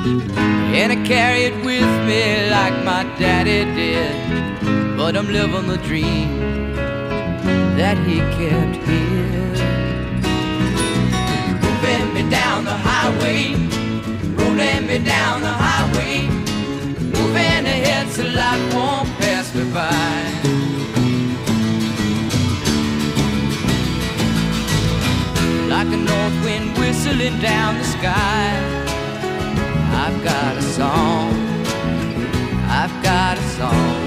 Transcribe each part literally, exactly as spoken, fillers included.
and I carry it with me like my daddy did. But I'm living the dream that he kept here. Moving me down the highway, rolling me down the highway, moving ahead so life won't pass me by. Like a north wind whistling down the sky, I've got a song, I've got a song.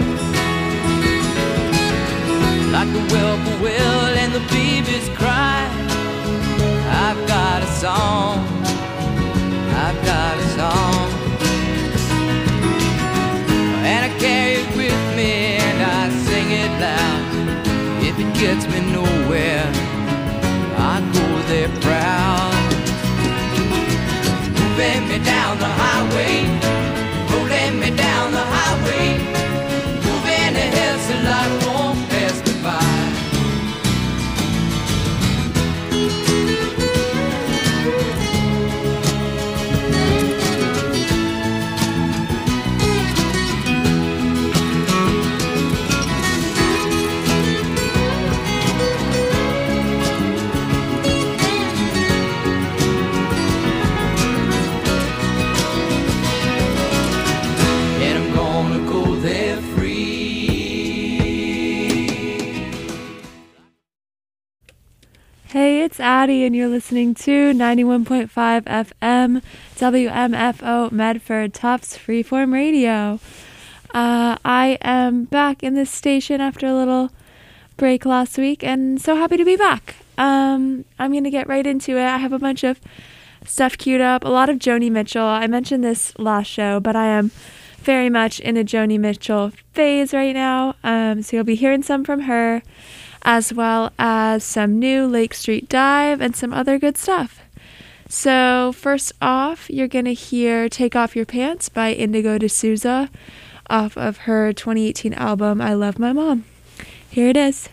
Like the whippoorwill and the babies cry, I've got a song, I've got a song. And I carry it with me and I sing it loud. If it gets me nowhere, I go there proud. Moving me down the highway, rolling me down the highway, moving ahead so life won't pass me by. Hey, it's Addie, and you're listening to ninety-one point five F M W M F O Medford Tufts Freeform Radio. Uh, I am back in this station after a little break last week, and so happy to be back. Um, I'm going to get right into it. I have a bunch of stuff queued up, a lot of Joni Mitchell. I mentioned this last show, but I am very much in a Joni Mitchell phase right now, um, so you'll be hearing some from her, as well as some new Lake Street Dive and some other good stuff. So first off, you're going to hear Take Off Your Pants by Indigo D'Souza off of her twenty eighteen album, I Love My Mom. Here it is.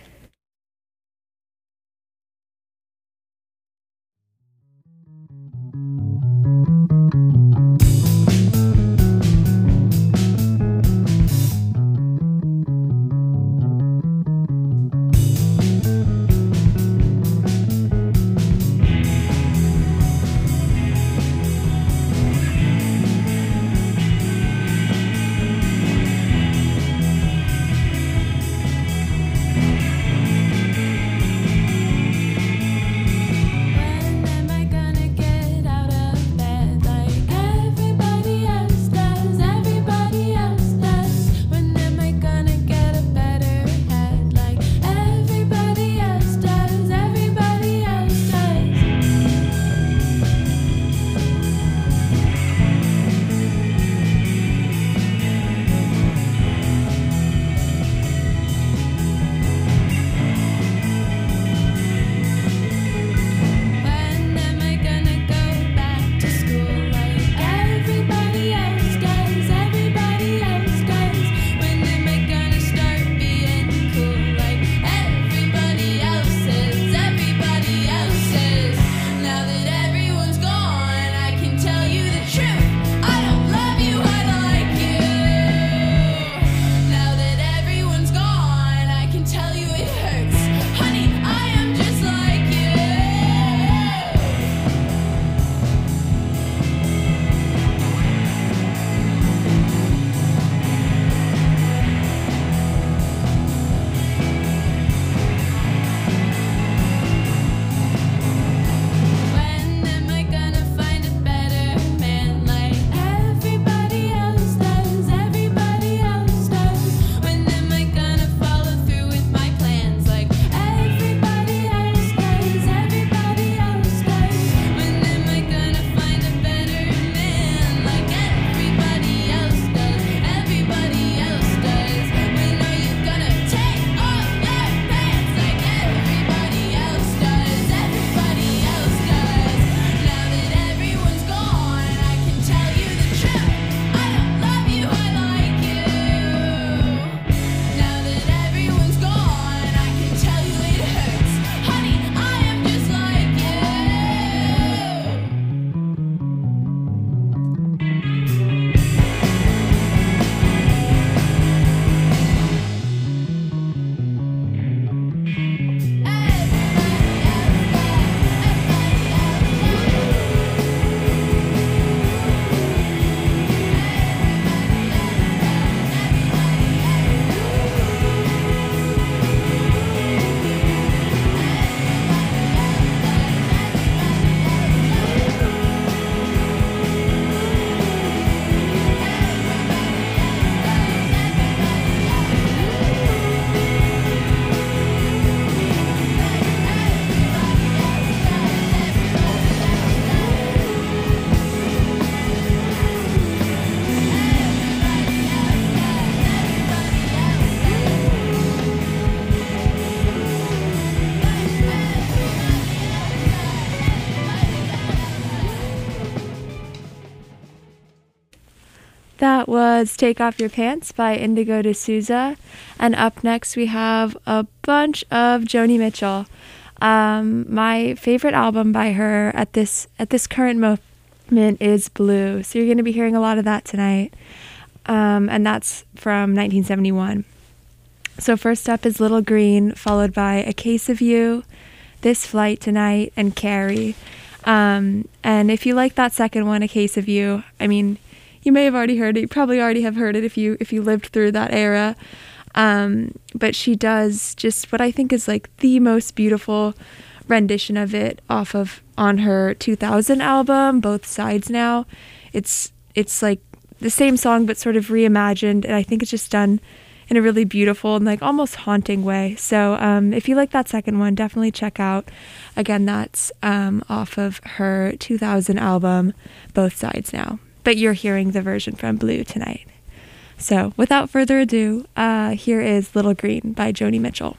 That was Take Off Your Pants by Indigo D'Souza. And up next we have a bunch of Joni Mitchell. Um, my favorite album by her at this at this current moment is Blue. So you're going to be hearing a lot of that tonight. Um, and that's from nineteen seventy-one. So first up is Little Green, followed by A Case of You, This Flight Tonight, and Carrie. Um, and if you like that second one, A Case of You, I mean, you may have already heard it. You probably already have heard it if you if you lived through that era. Um, but she does just what I think is like the most beautiful rendition of it off of on her two thousand album, Both Sides Now. It's it's like the same song but sort of reimagined, and I think it's just done in a really beautiful and like almost haunting way. So um, if you like that second one, definitely check out. Again, that's um, off of her two thousand album, Both Sides Now. But you're hearing the version from Blue tonight. So without further ado, uh, here is Little Green by Joni Mitchell.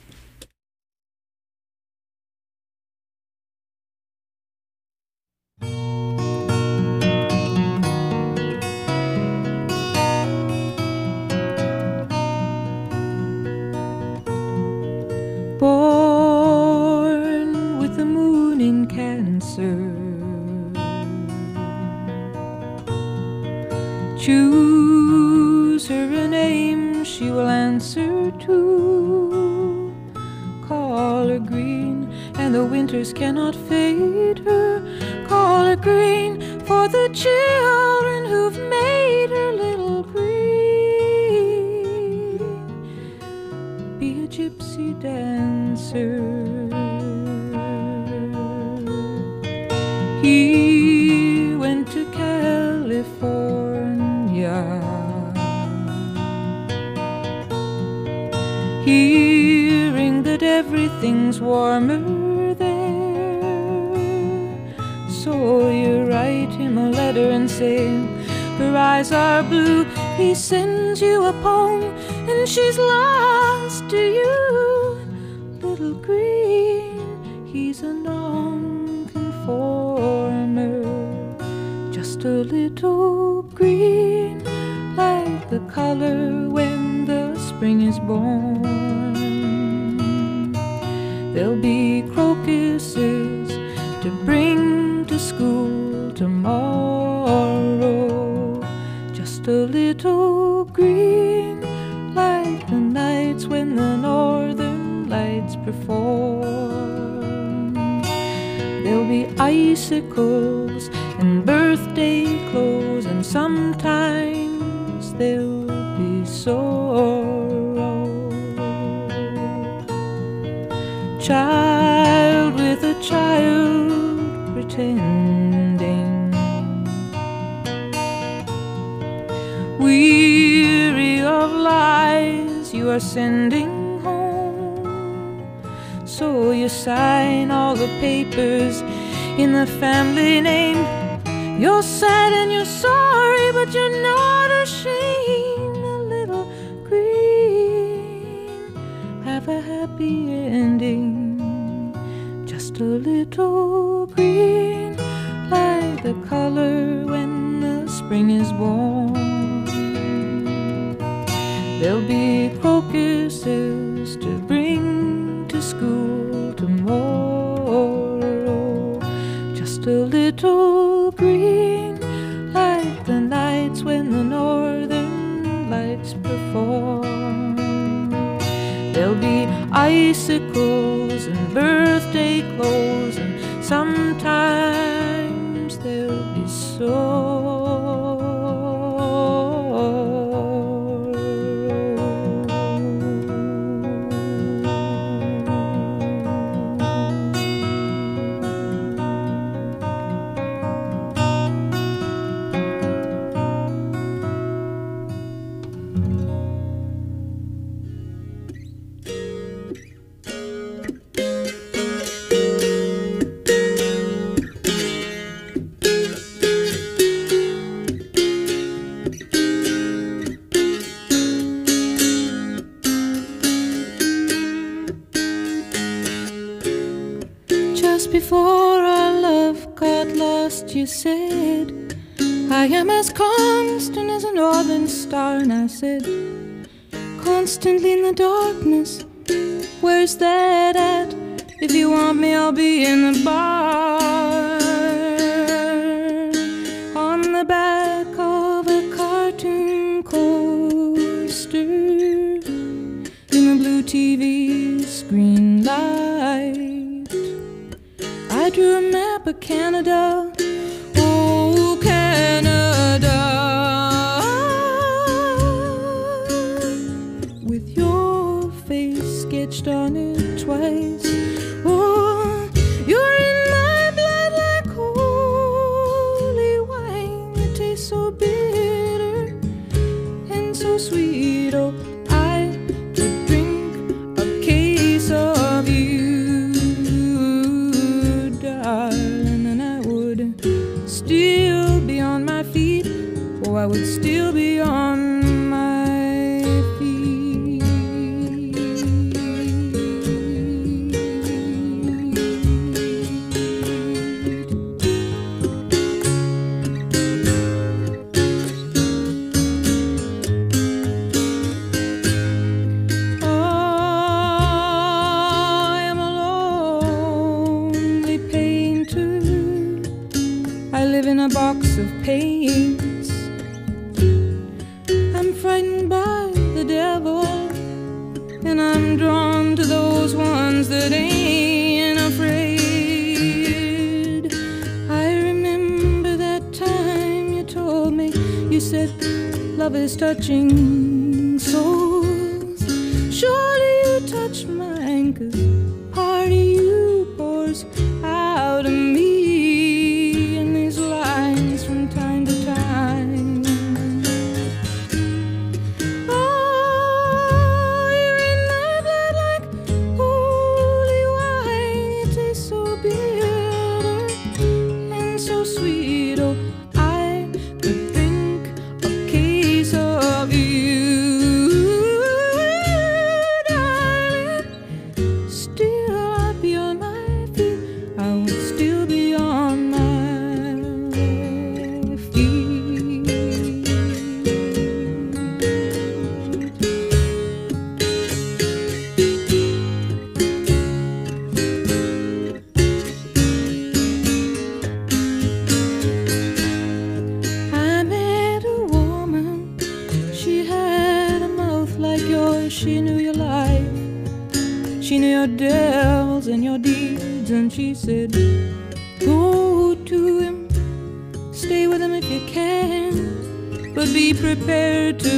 Born with the moon in Cancer, choose her a name she will answer to. Call her green, and the winters cannot fade her. Call her green for the children who've made her little green. Be a gypsy dancer. He went to California, hearing that everything's warmer there. So you write him a letter and say her eyes are blue. He sends you a poem and she's lost to you. Little green, he's a non-conformer, just a little green, like the color when the spring is born. There'll be crocuses to bring to school tomorrow, just a little green, like the nights when the northern lights perform. There'll be icicles and birthday clothes, and sometimes there'll be sorrow. Child with a child pretending, weary of lies you are sending home. So you sign all the papers in the family name. You're sad and you're sorry, but you're not ashamed. A little green, have a happy ending. Just a little green, like the color when the spring is born. There'll be crocuses to bring to school tomorrow, just a little green, like the nights when the northern lights perform. There'll be icicles and birthday clothes, and sometimes there'll be sorrow. Before our love got lost, you said, I am as constant as a northern star. And I said, constantly in the darkness, where's that at? If you want me, I'll be in the bar. On the back of a cartoon coaster, in the blue T V screen light, I drew a map of Canada. Oh, Canada, with your face sketched on it twice. Oh, you're in my blood like holy wine. You taste so bitter and so sweet. Oh, I could drink a case of you, darling, and I would still be on my feet. Oh, I would still be on my feet. Oh, I am a lonely painter. I live in a box of paints. I'm frightened by the devil, and I'm drawn to those ones that ain't afraid. I remember that time you told me, you said love is touching souls. Surely you touch mine, 'cause part of you pours out of me in these lines from time to time. Oh, you're in my blood like holy wine. You taste so bitter and so sweet. Oh, I could drink a case of you, darling. Still I'd be on my feet. I would still be on my feet. I met a woman, she had a mouth like yours. She knew your life, she knew your devils and your deeds. And she said, go to him, stay with him if you can, but be prepared to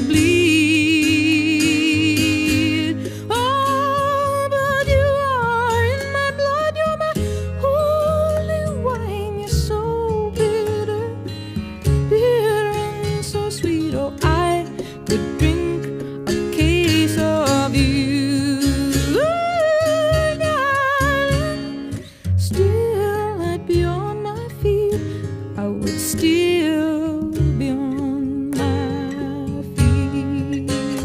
bleed. Oh, but you are in my blood, you're my holy wine. You're so bitter, bitter and so sweet. Oh, I could drink a case of you, darling. Still I'd be on my feet. I would still be on my feet.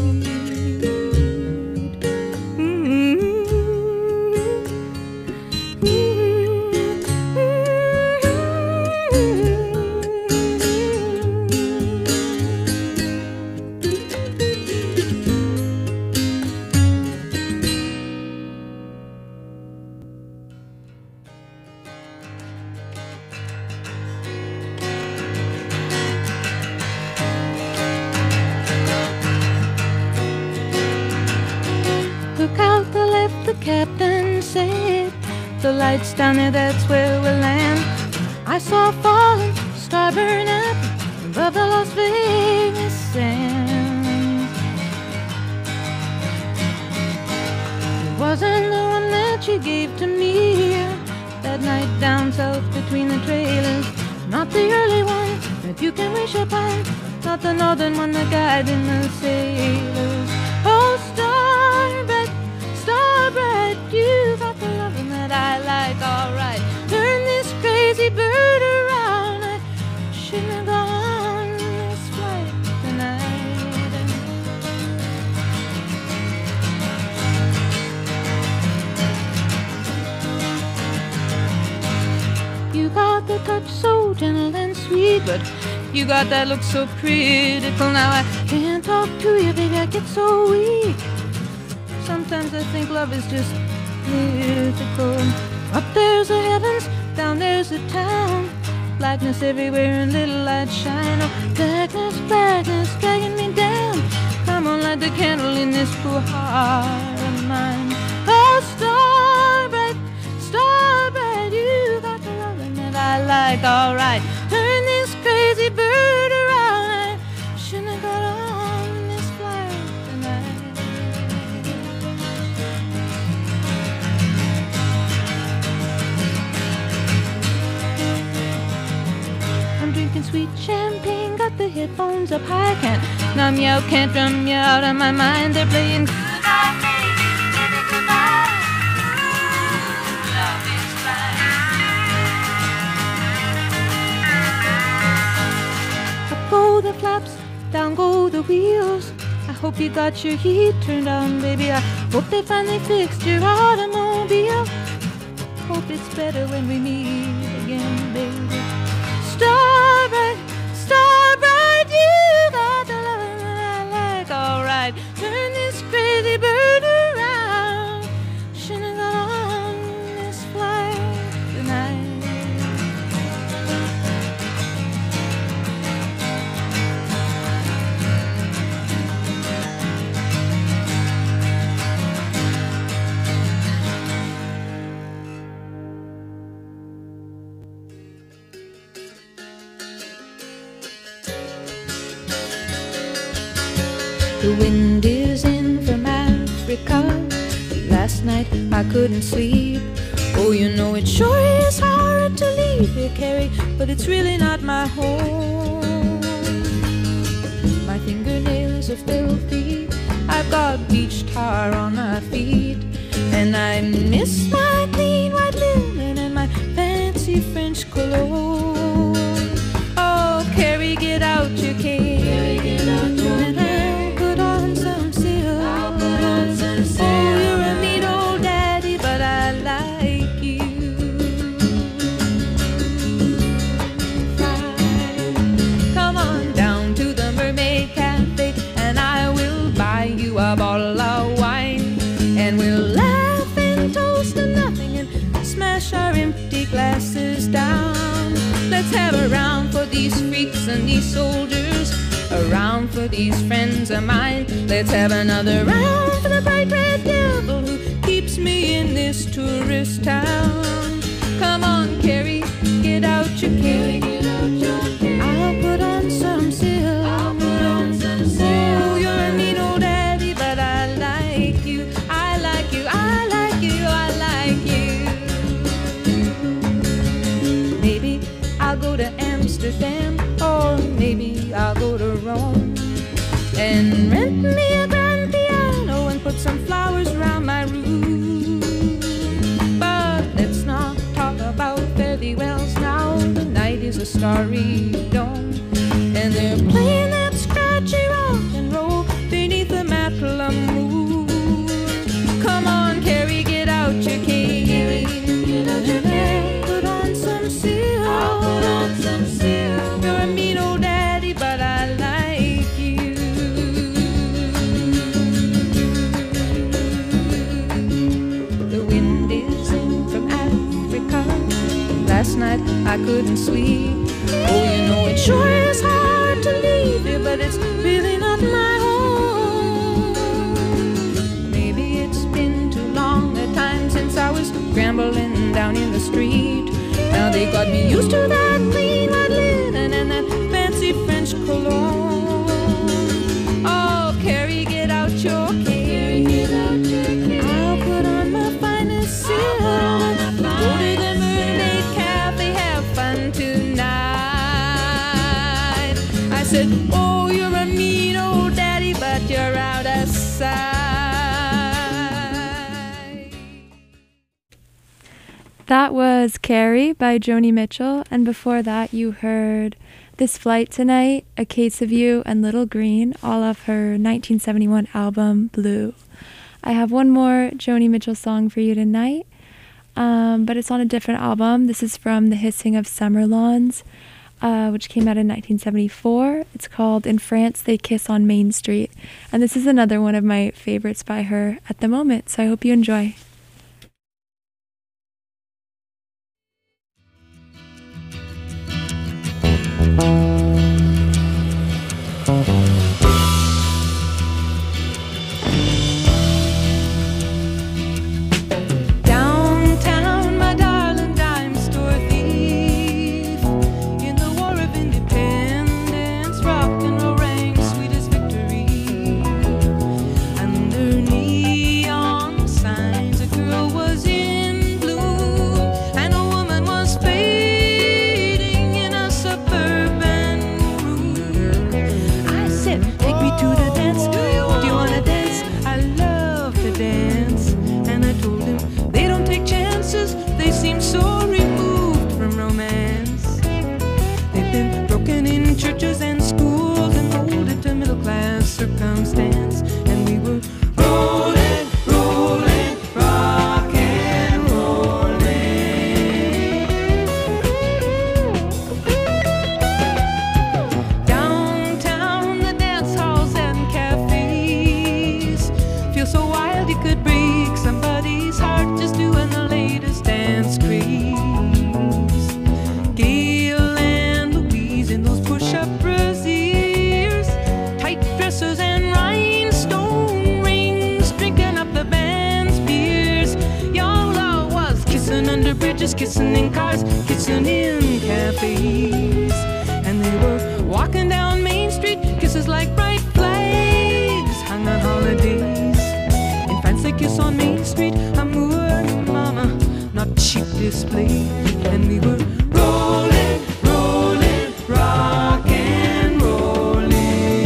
Look out the left, the captain said. The lights down there, that's where we'll land. I saw falling, star burn up above the Las Vegas sands. It wasn't the one that you gave to me that night down south between the trailers. Not the early one that you can wish upon. Not the northern one, the guide in the sailors. Oh, star bright, star bright, you got the loving that I like, alright. Turn this crazy bird around. I shouldn't have gone this flight tonight. You got the touch so gentle and sweet, but You got that look so critical. Now I can't talk to you, baby, I get so weak. Sometimes I think love is just mythical. Up there's the heavens, down there's the town. Blackness everywhere and little light shine. Oh, blackness, blackness, dragging me down. Come on, light the candle in this poor heart of mine. Oh, star bright, star bright, you got the loving that I like, alright. Turn this crazy bird around. I shouldn't have got on this flight tonight. I'm drinking sweet champagne, got the headphones up high. Can't numb you out, can't drum you out of my mind. They're playing goodnight, baby, baby, goodbye. Love is blind. Up go the flaps, down go the wheels. I hope you got your heat turned on, baby. I hope they finally fixed your automobile. Hope it's better when we meet again, baby. Star bright, star bright, you got the love that I like, alright. Turn this crazy bird around. Shouldn't have got on this flight tonight. The wind is in from Africa. Last night I couldn't sleep. Oh, you know it sure is hard to leave here, Carrie, but it's really not my home. My fingernails are filthy. I've got beach tar on my feet, and I miss my clean white linen and my fancy French cologne. Oh, Carrie, get out your cane. Carrie, get out your cane. A bottle of wine, and we'll laugh and toast to nothing and smash our empty glasses down. Let's have a round for these freaks and these soldiers, a round for these friends of mine. Let's have another round for the bright red devil who keeps me in this tourist town. Come on, Carrie, get out your cane. I'll put on some silk. I'll put on some silk. Oh, you're a mean old daddy, but I like you. I like you. I like you. I like you. Maybe I'll go to Amsterdam, or maybe I'll go to Rome and rent me a grand piano and put some flowers around my room. But let's not talk about fare thee wells now. The night is a starry dome, and they're playing that scratchy rock and roll beneath the Matla moon. Come on, Carrie, get out your cane. Get out your cane. Put on some silk. I'll put on some silk. You're a mean old daddy, but I like you. The wind is in from Africa. Last night I couldn't sleep. Oh, you know it sure is hard to leave you, but it's really not my home. Maybe it's been too long a time since I was scrambling down in the street. Now they got me used to that clean white linen and that fancy French cologne. Oh, Carrie, get out your cane. I'll put on my finest silk. Go to the Mermaid Cafe, have fun tonight. I said, oh, you're a mean old daddy, but you're out of sight. That was Carrie by Joni Mitchell, and before that you heard This Flight Tonight, A Case of You, and Little Green, all off her nineteen seventy-one album, Blue. I have one more Joni Mitchell song for you tonight, um, but it's on a different album. This is from The Hissing of Summer Lawns. uh, which came out in nineteen seventy-four. It's called In France They Kiss on Main Street. And this is another one of my favorites by her at the moment, so I hope you enjoy. Kissing in cars, kissing in cafes. And they were walking down Main Street, kisses like bright flags hung on holidays. In France they kiss on Main Street, amour, mama, not cheap display. And we were rolling, rolling, rock and rolling.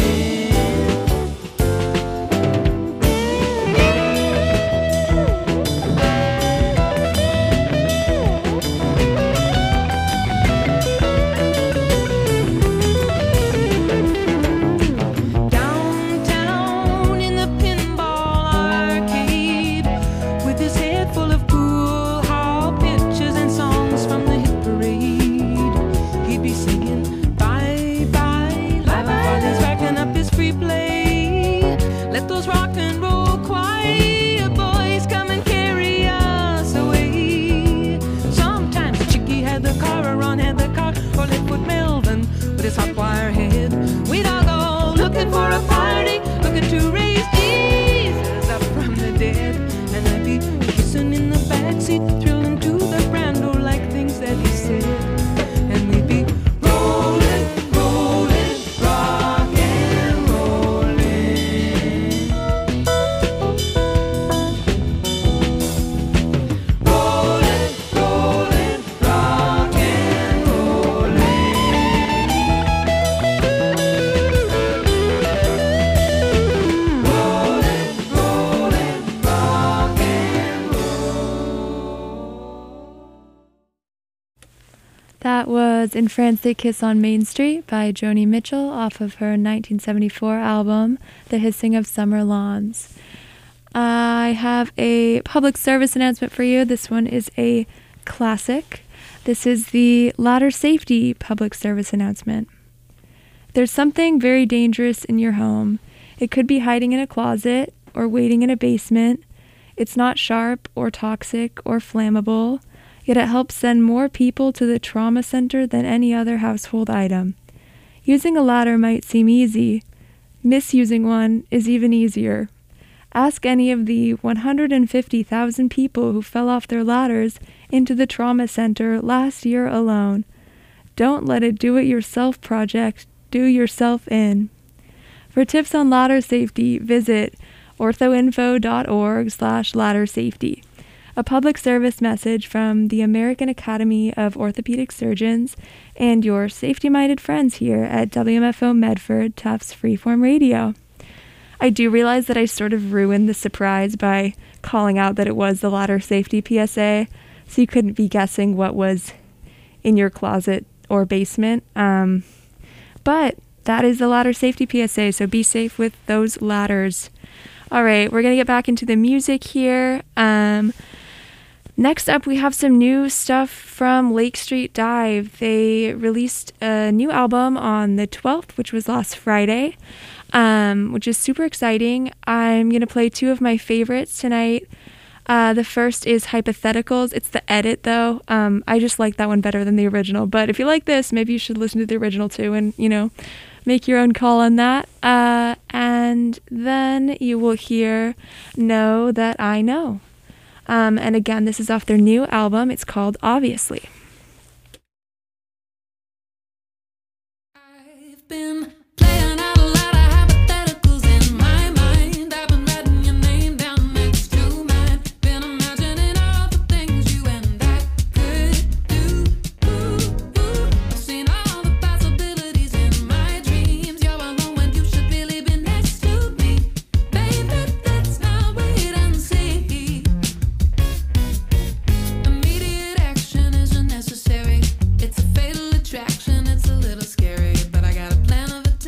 That was In France They Kiss on Main Street by Joni Mitchell off of her nineteen seventy-four album, The Hissing of Summer Lawns. I have a public service announcement for you. This one is a classic. This is the ladder safety public service announcement. There's something very dangerous in your home. It could be hiding in a closet or waiting in a basement. It's not sharp or toxic or flammable, yet it helps send more people to the trauma center than any other household item. Using a ladder might seem easy. Misusing one is even easier. Ask any of the one hundred fifty thousand people who fell off their ladders into the trauma center last year alone. Don't let a do-it-yourself project do yourself in. For tips on ladder safety, visit orthoinfo.org slash ladder safety. A public service message from the American Academy of Orthopedic Surgeons and your safety-minded friends here at W M F O Medford Tufts Freeform Radio. I do realize that I sort of ruined the surprise by calling out that it was the ladder safety P S A, so you couldn't be guessing what was in your closet or basement. Um, but that is the ladder safety P S A, so be safe with those ladders. All right, we're going to get back into the music here. Um, Next up, we have some new stuff from Lake Street Dive. They released a new album on the twelfth, which was last Friday, um, which is super exciting. I'm going to play two of my favorites tonight. Uh, the first is Hypotheticals. It's the edit, though. Um, I just like that one better than the original. But if you like this, maybe you should listen to the original, too, and, you know, make your own call on that. Uh, and then you will hear Know That I Know. Um, and again, this is off their new album. It's called Obviously. I've been playing out a lot of hypotheticals in my mind. I've been writing your name down next to mine. Been imagining all the things you and I could do. Ooh, ooh. I've seen all the possibilities in my dreams. You're alone when you should really be next to me. Baby, let's not wait and see. Immediate action isn't necessary. It's a fatal attraction, it's a little scary, but I got a plan of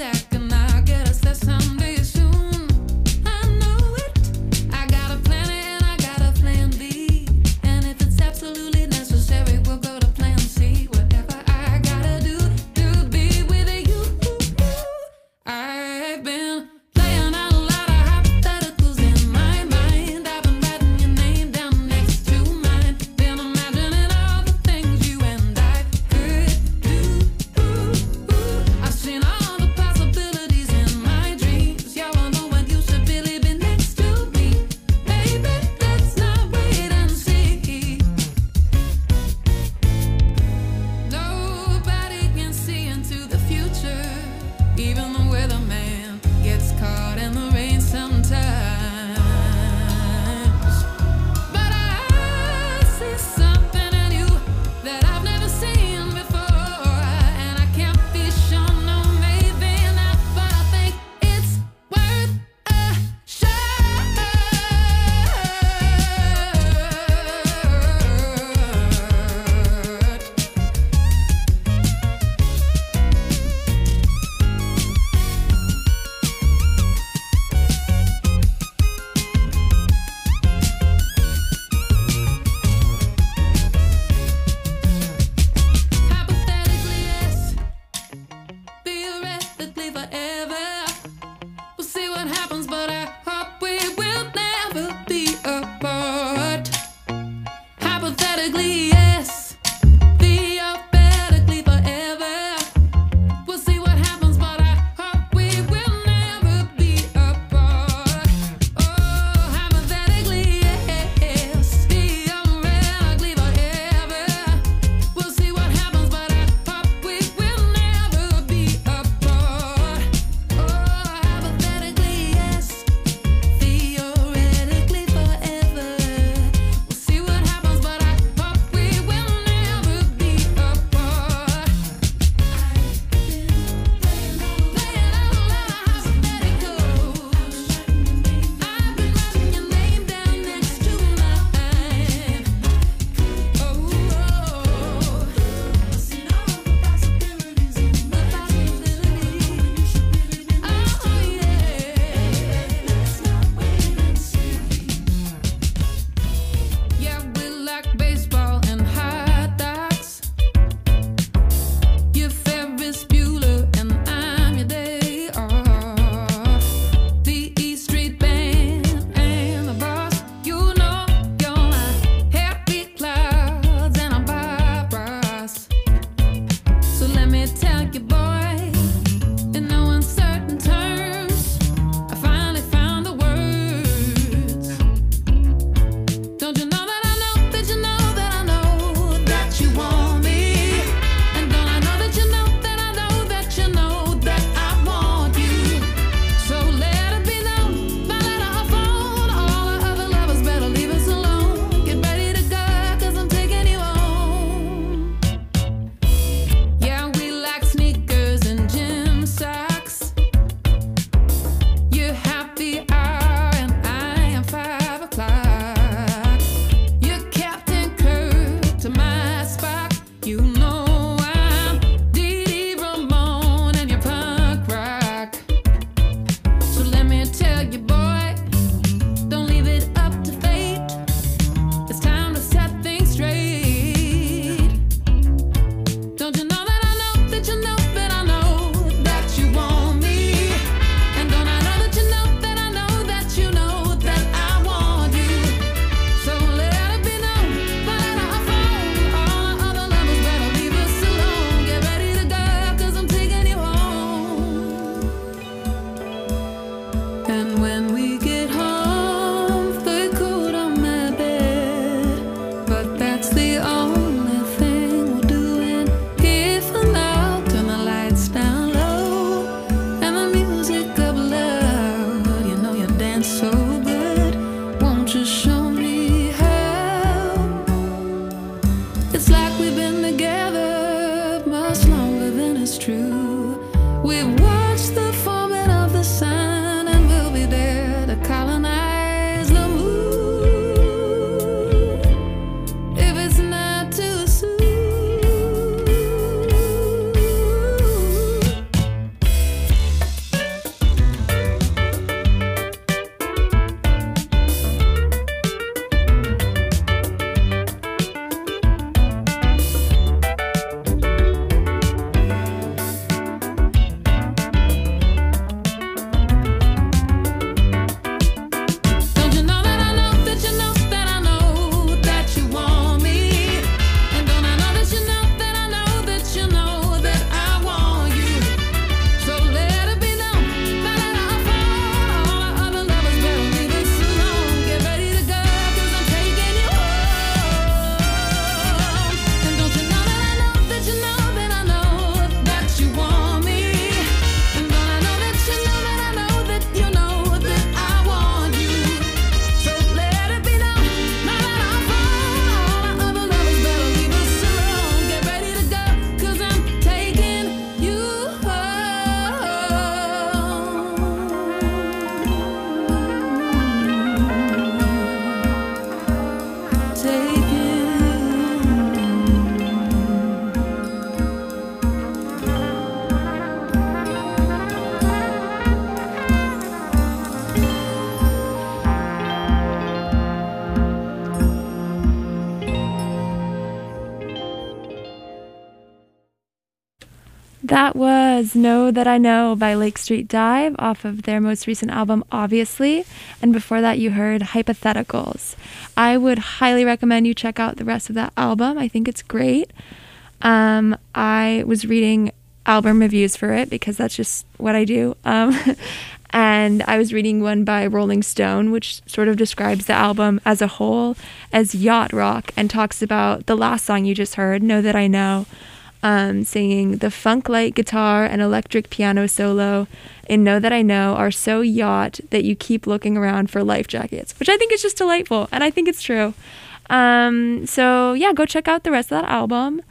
That was Know That I Know by Lake Street Dive off of their most recent album, Obviously. And before that, you heard Hypotheticals. I would highly recommend you check out the rest of that album. I think it's great. Um, I was reading album reviews for it because that's just what I do. Um, and I was reading one by Rolling Stone, which sort of describes the album as a whole as yacht rock and talks about the last song you just heard, Know That I Know, um, singing the funk-light guitar and electric piano solo in Know That I Know are so yacht that you keep looking around for life jackets, which I think is just delightful, and I think it's true. Um, so yeah, go check out the rest of that album.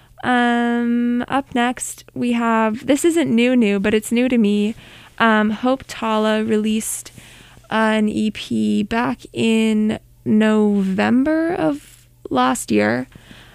Um, up next, we have, this isn't new new, but it's new to me. Um, Hope Tala released an E P back in November of last year.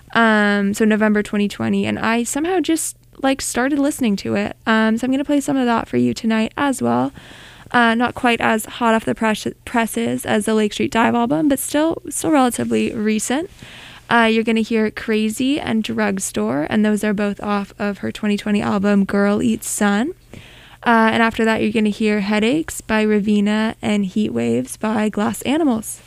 Um, so November twenty twenty, and I somehow just like started listening to it. Um, so I'm going to play some of that for you tonight as well. Uh, not quite as hot off the press- presses as the Lake Street Dive album, but still, still relatively recent. Uh, you're going to hear Crazy and Drugstore, and those are both off of her twenty twenty album Girl Eats Sun. Uh, and after that, you're going to hear Headaches by Ravina and Heat Waves by Glass Animals.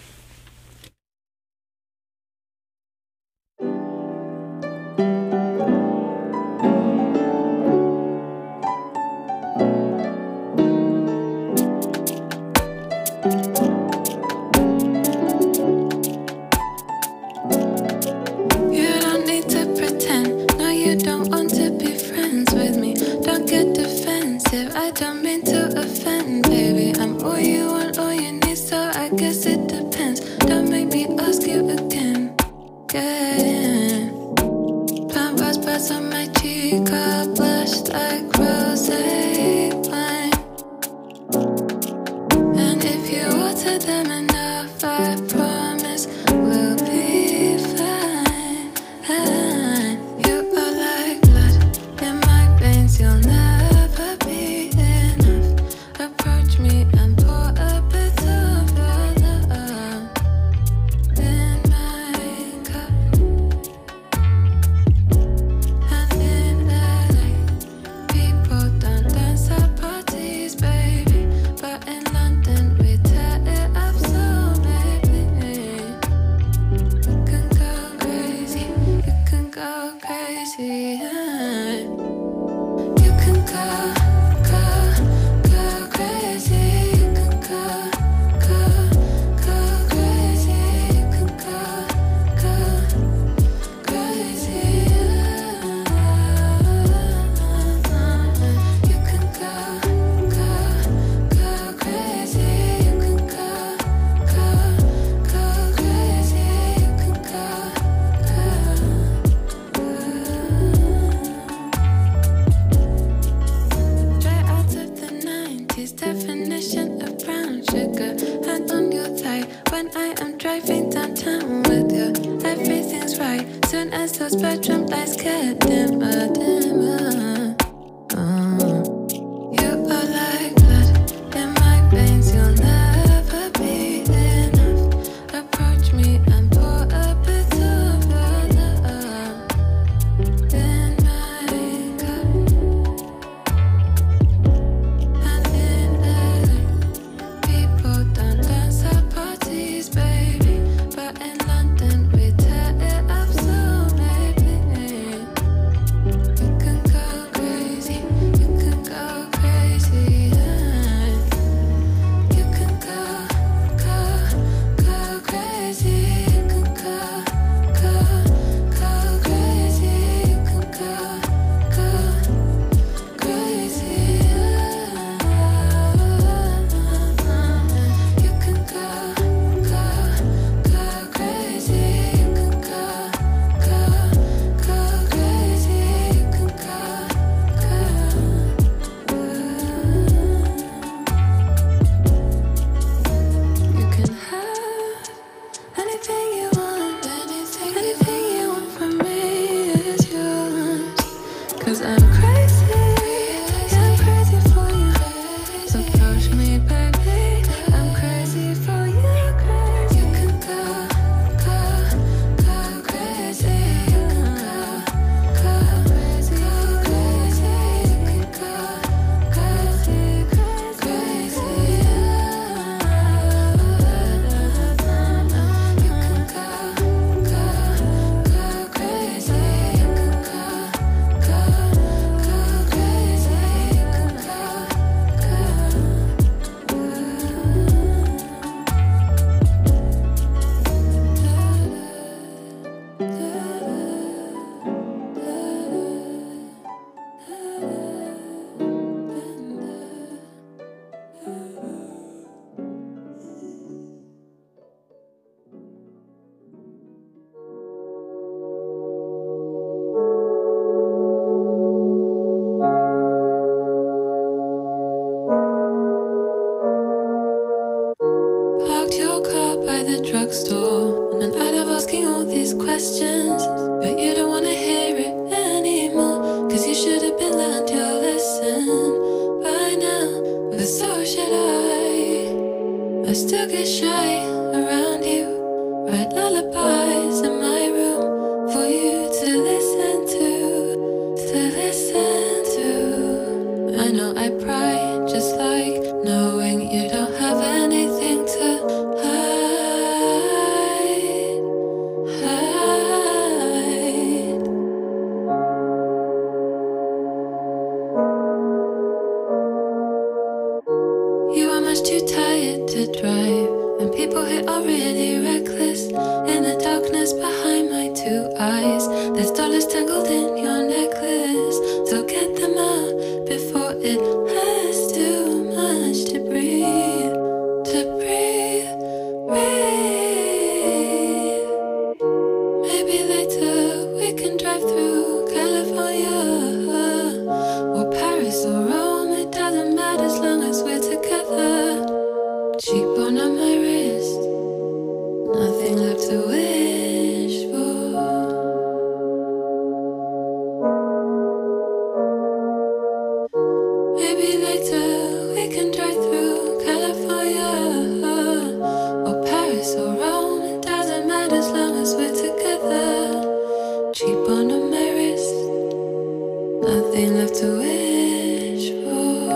Baby, but in London we tear it up so maybe. the drugstore. And I love asking all these questions, but you don't wanna hear it anymore. Cause you should have been learned your lesson by now. But so should I. I still get shy around you. Write lullabies in my room for you to listen to, to listen to. I know I pry, just like knowing you don't have anything to hide, hide. You are much too tired to drive, and people here are really reckless. In the darkness behind my two eyes, there's dollars tangled in your necklace. So get them out before it has too much to breathe, to breathe, breathe. Maybe later we can drive through California or Paris or Rome. It doesn't matter as long as we're together. Cheekbone on my wrist, nothing left to wish for. Maybe later we can drive through California or Paris or Rome. It doesn't matter as long as we're together. Cheekbone on my wrist, nothing left to wish for.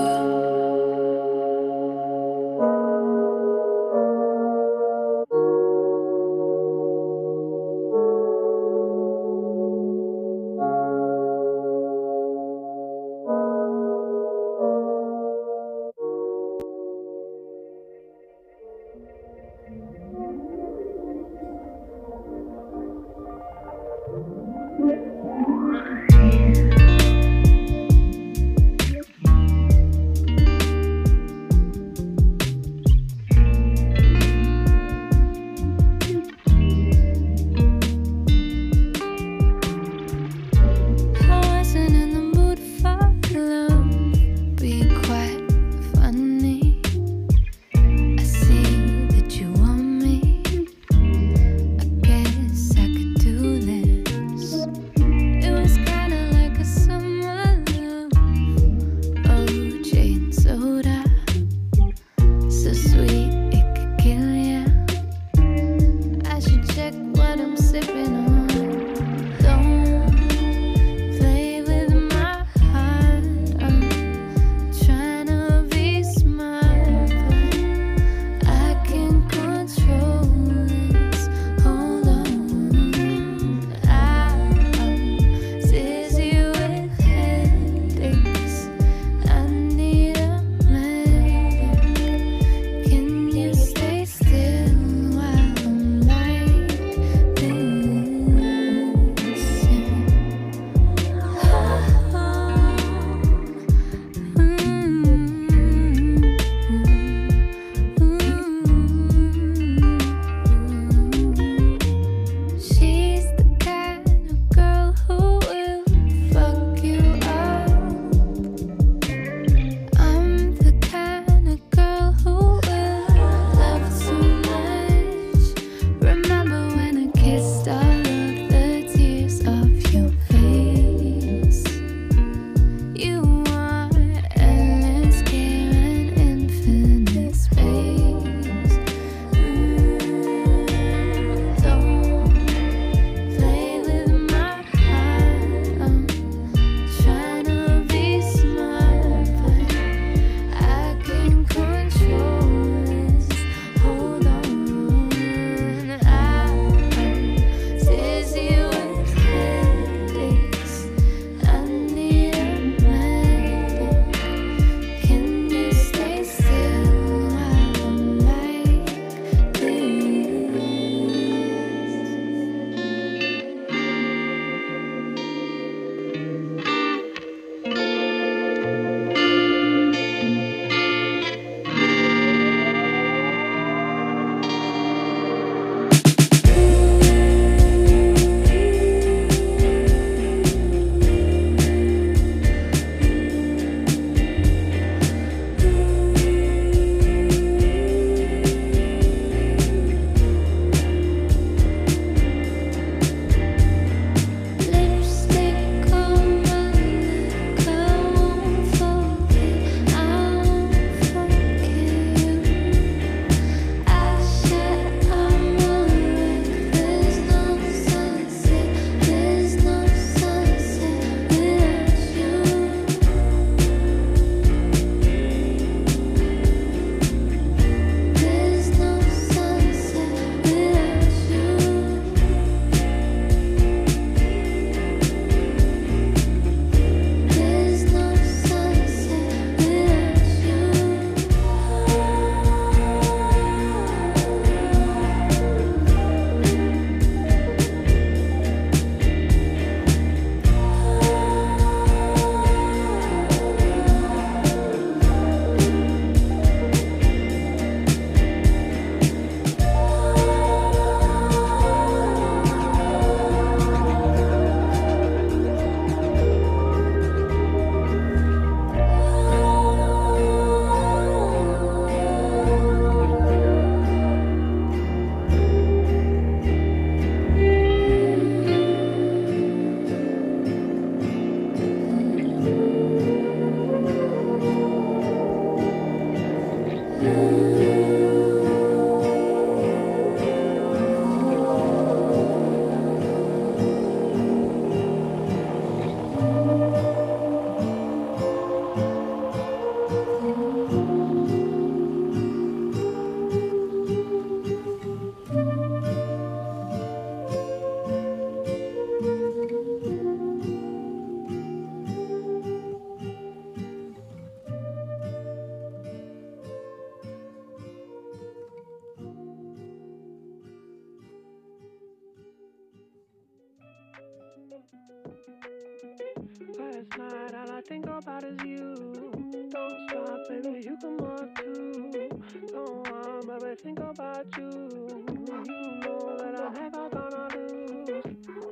Last night, all I think about is you. Don't stop, baby, you can walk too. Don't want, baby, think about you. You know that I'm never gonna lose.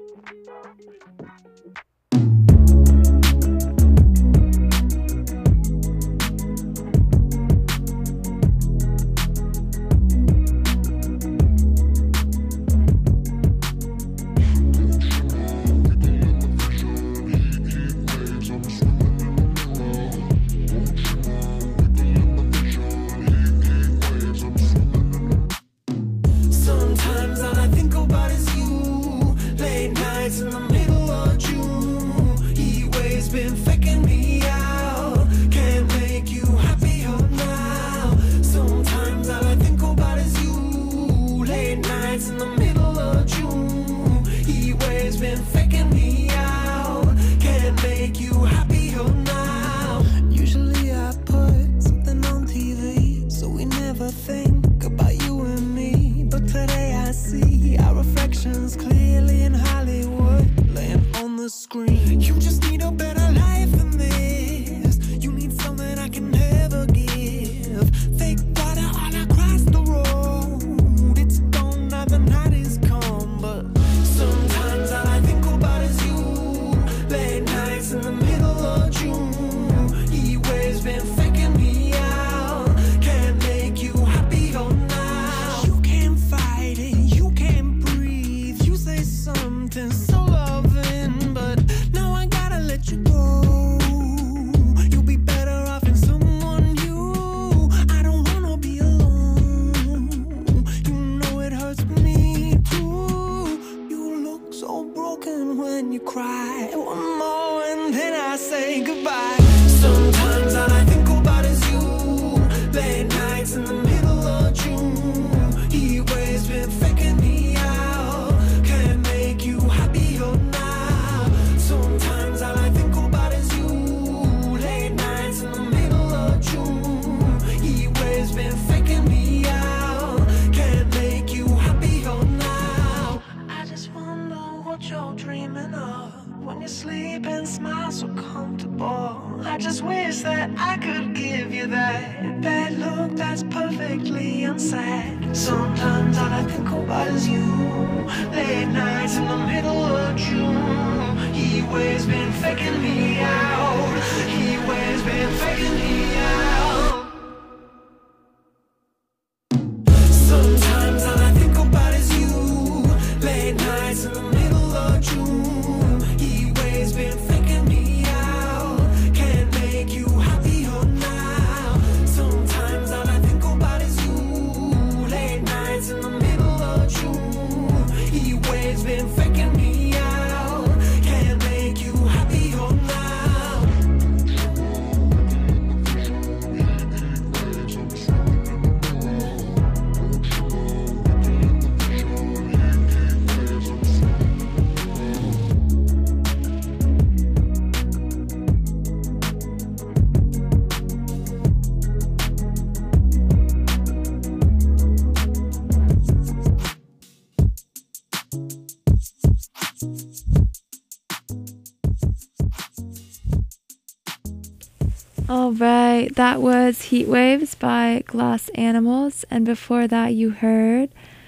All right, that was Heat Waves by Glass Animals, and before that you heard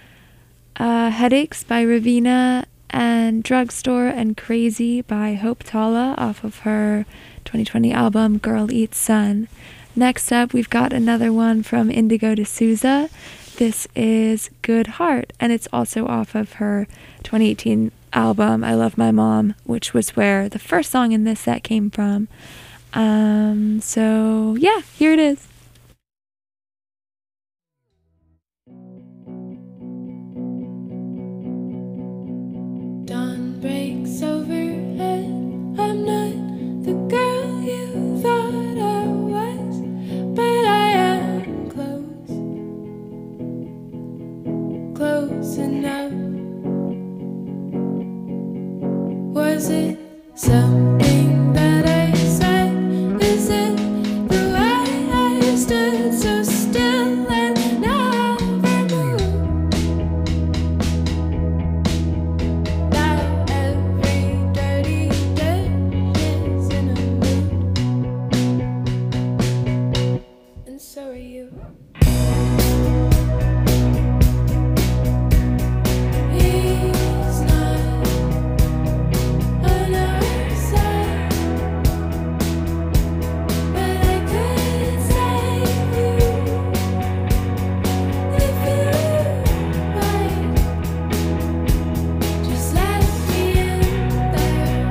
uh, Headaches by Ravina and Drugstore and Crazy by Hope Tala off of her twenty twenty album Girl Eats Sun. Next up, we've got another one from Indigo D'Souza. This is Good Heart, and it's also off of her twenty eighteen album I Love My Mom, which was where the first song in this set came from. Um, so yeah, here it is. Thanks overhead. I'm not the girl you thought I was, but I am close, close enough. Was it something that I said? Is it the way I stood so still and never moved? Now every dirty dish is in a mood, and so are you. He's not on our side, but I could save you if you like. Just let me in there,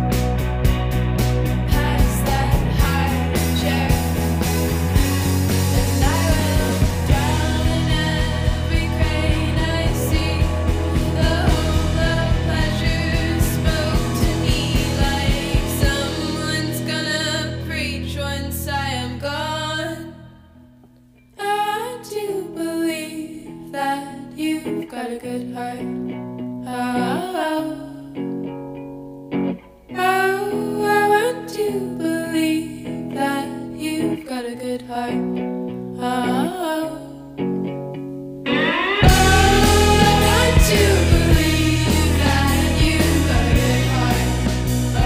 past that high chair, and I will drown in every crane I see. The whole of pleasure spoke to me like someone's gonna preach once I am gone. I want to believe that you've got a good heart. Oh, oh, I want to believe that you've got a good heart. Oh, I want to believe that you've got a good heart. Oh,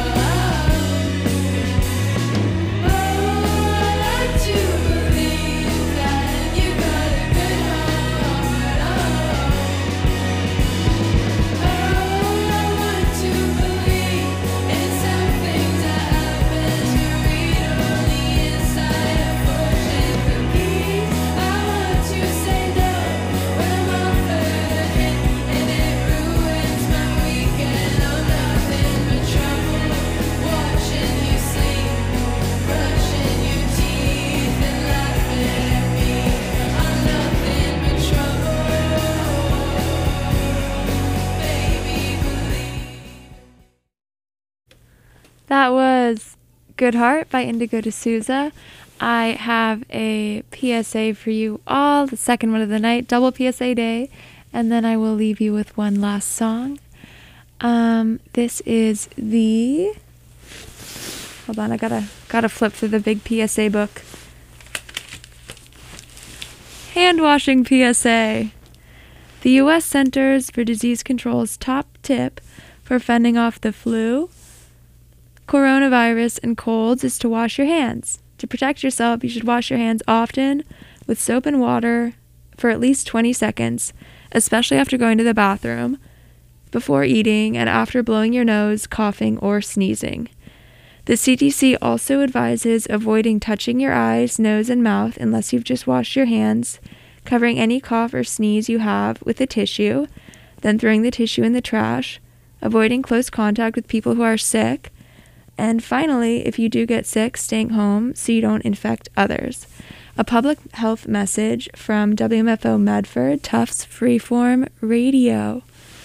I want to believe that you've got a good heart. Oh, I want to believe in some things that happen to read only inside a fortune cookies. I want to say no when I'm offered a hint and it ruins my weekend. I'm nothing but trouble, watching you sleep, brushing your teeth and laughing at me. I'm nothing but trouble, baby, believe. That was Good Heart by Indigo D'Souza. I have a P S A for you all, the second one of the night, double P S A day, and then I will leave you with one last song. Um, this is the, hold on, I gotta, gotta flip through the big P S A book. Hand washing P S A. The U S Centers for Disease Control's top tip for fending off the flu, coronavirus, and colds is to wash your hands. To protect yourself, you should wash your hands often with soap and water for at least twenty seconds, especially after going to the bathroom, before eating, and after blowing your nose, coughing, or sneezing. The C D C also advises avoiding touching your eyes, nose, and mouth unless you've just washed your hands, covering any cough or sneeze you have with a tissue, then throwing the tissue in the trash, avoiding close contact with people who are sick, and finally, if you do get sick, staying home so you don't infect others. A public health message from W M F O Medford, Tufts Freeform Radio.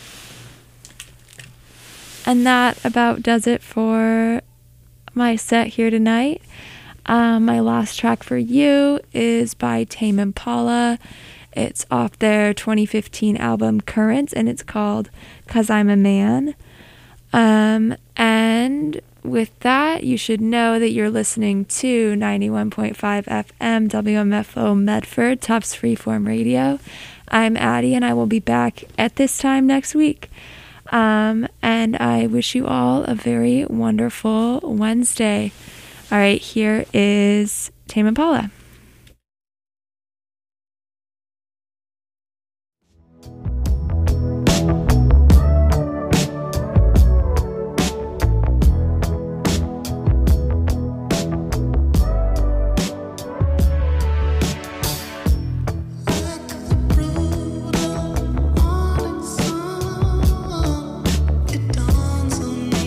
And that about does it for my set here tonight. Um, my last track for you is by Tame Impala. It's off their twenty fifteen album Currents, and it's called 'Cause I'm a Man. Um, and with that, you should know that you're listening to ninety-one point five F M W M F O Medford, Tufts Freeform Radio. I'm Addie, and I will be back at this time next week. Um, and I wish you all a very wonderful Wednesday. All right, here is Tame Impala.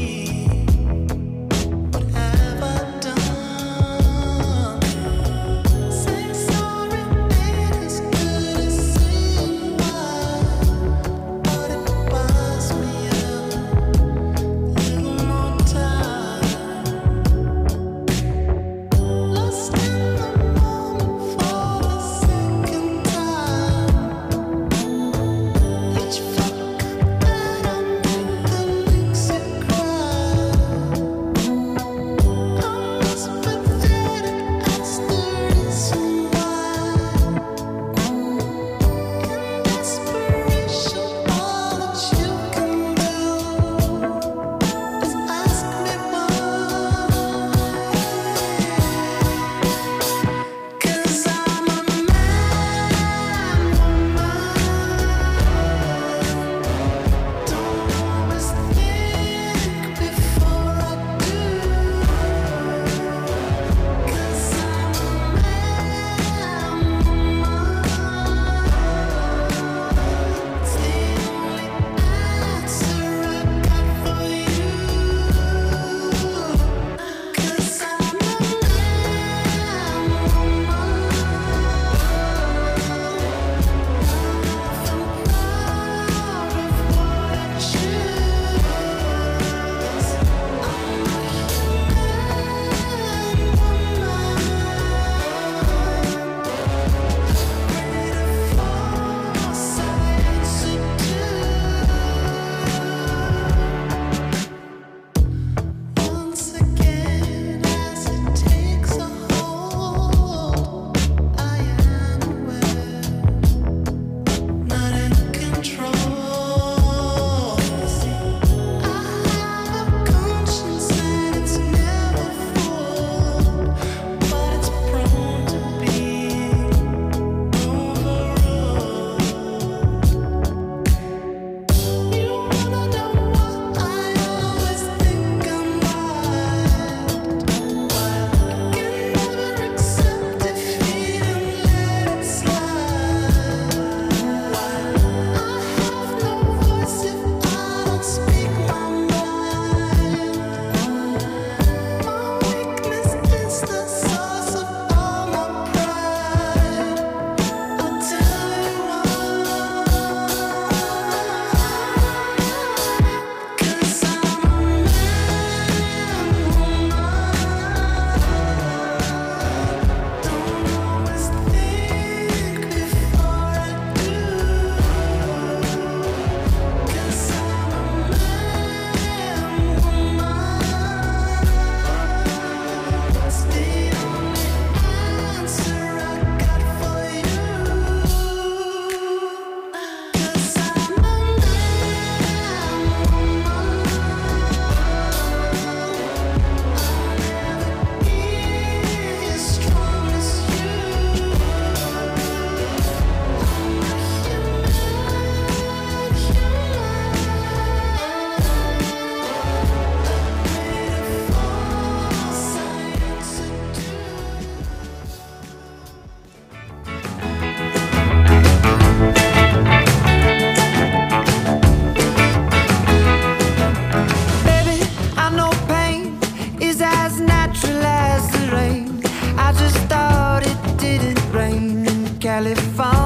What have I done? California.